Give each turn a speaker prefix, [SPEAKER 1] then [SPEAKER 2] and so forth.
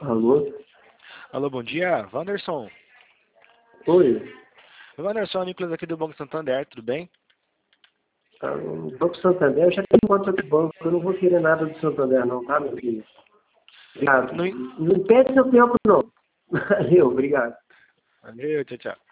[SPEAKER 1] Alô?
[SPEAKER 2] Alô, bom dia, Wanderson.
[SPEAKER 1] Oi?
[SPEAKER 2] Wanderson, Nicolas aqui do Banco Santander, tudo bem?
[SPEAKER 1] O Banco Santander, eu já tenho conta do banco, eu não vou querer nada do Santander não, tá, meu filho? Obrigado.
[SPEAKER 2] Não...
[SPEAKER 1] Não perde seu tempo não. Valeu, obrigado.
[SPEAKER 2] Valeu, tchau, tchau.